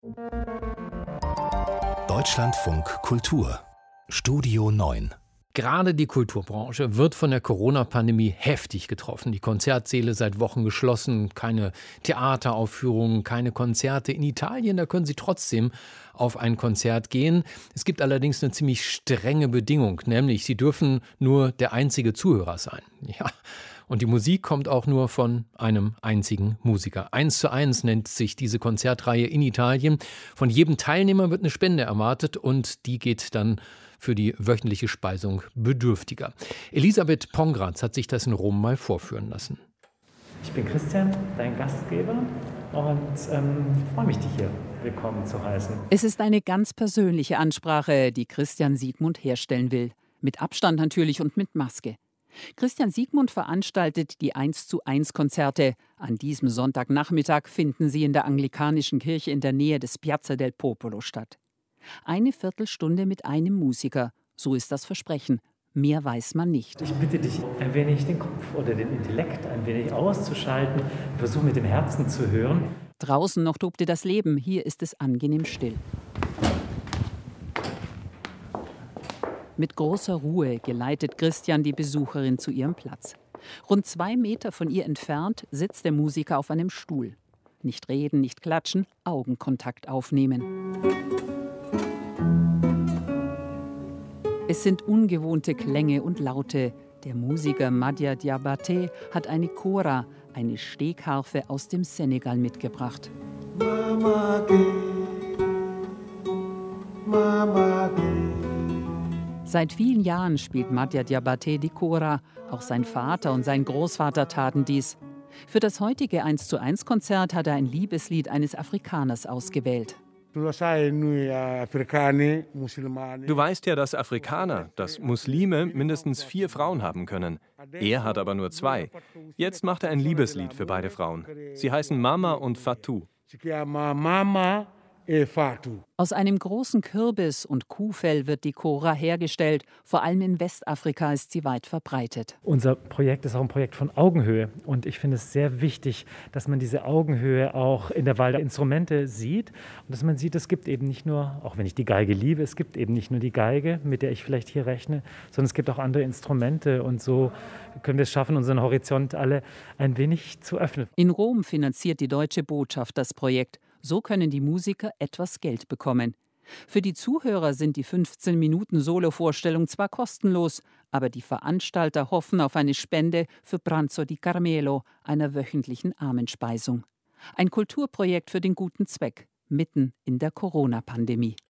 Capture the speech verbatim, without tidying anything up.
Deutschlandfunk Kultur Studio neun. Gerade die Kulturbranche wird von der Corona-Pandemie heftig getroffen. Die Konzertsäle seit Wochen geschlossen, keine Theateraufführungen, keine Konzerte. In Italien, da können Sie trotzdem auf ein Konzert gehen. Es gibt allerdings eine ziemlich strenge Bedingung, nämlich Sie dürfen nur der einzige Zuhörer sein. Ja. Und die Musik kommt auch nur von einem einzigen Musiker. Eins zu eins nennt sich diese Konzertreihe in Italien. Von jedem Teilnehmer wird eine Spende erwartet und die geht dann für die wöchentliche Speisung Bedürftiger. Elisabeth Pongratz hat sich das in Rom mal vorführen lassen. Ich bin Christian, dein Gastgeber, und ähm, freue mich, dich hier willkommen zu heißen. Es ist eine ganz persönliche Ansprache, die Christian Siegmund herstellen will. Mit Abstand natürlich und mit Maske. Christian Siegmund veranstaltet die eins zu eins Konzerte. An diesem Sonntagnachmittag finden sie in der anglikanischen Kirche in der Nähe des Piazza del Popolo statt. Eine Viertelstunde mit einem Musiker, so ist das Versprechen. Mehr weiß man nicht. Ich bitte dich, ein wenig den Kopf oder den Intellekt ein wenig auszuschalten. Versuch mit dem Herzen zu hören. Draußen noch tobte das Leben, hier ist es angenehm still. Mit großer Ruhe geleitet Christian die Besucherin zu ihrem Platz. Rund zwei Meter von ihr entfernt sitzt der Musiker auf einem Stuhl. Nicht reden, nicht klatschen, Augenkontakt aufnehmen. Es sind ungewohnte Klänge und Laute. Der Musiker Madia Diabaté hat eine Kora, eine Stegharfe aus dem Senegal, mitgebracht. Mama, Mama, Seit vielen Jahren spielt Madia Diabaté die Kora. Auch sein Vater und sein Großvater taten dies. Für das heutige eins zu eins Konzert hat er ein Liebeslied eines Afrikaners ausgewählt. Du weißt ja, dass Afrikaner, dass Muslime mindestens vier Frauen haben können. Er hat aber nur zwei. Jetzt macht er ein Liebeslied für beide Frauen. Sie heißen Mama und Fatou. Aus einem großen Kürbis und Kuhfell wird die Kora hergestellt. Vor allem in Westafrika ist sie weit verbreitet. Unser Projekt ist auch ein Projekt von Augenhöhe. Und ich finde es sehr wichtig, dass man diese Augenhöhe auch in der Wahl der Instrumente sieht. Und dass man sieht, es gibt eben nicht nur, auch wenn ich die Geige liebe, es gibt eben nicht nur die Geige, mit der ich vielleicht hier rechne, sondern es gibt auch andere Instrumente. Und so können wir es schaffen, unseren Horizont alle ein wenig zu öffnen. In Rom finanziert die Deutsche Botschaft das Projekt. So können die Musiker etwas Geld bekommen. Für die Zuhörer sind die fünfzehn Minuten Solovorstellung zwar kostenlos, aber die Veranstalter hoffen auf eine Spende für Pranzo di Carmelo, einer wöchentlichen Armenspeisung. Ein Kulturprojekt für den guten Zweck, mitten in der Corona-Pandemie.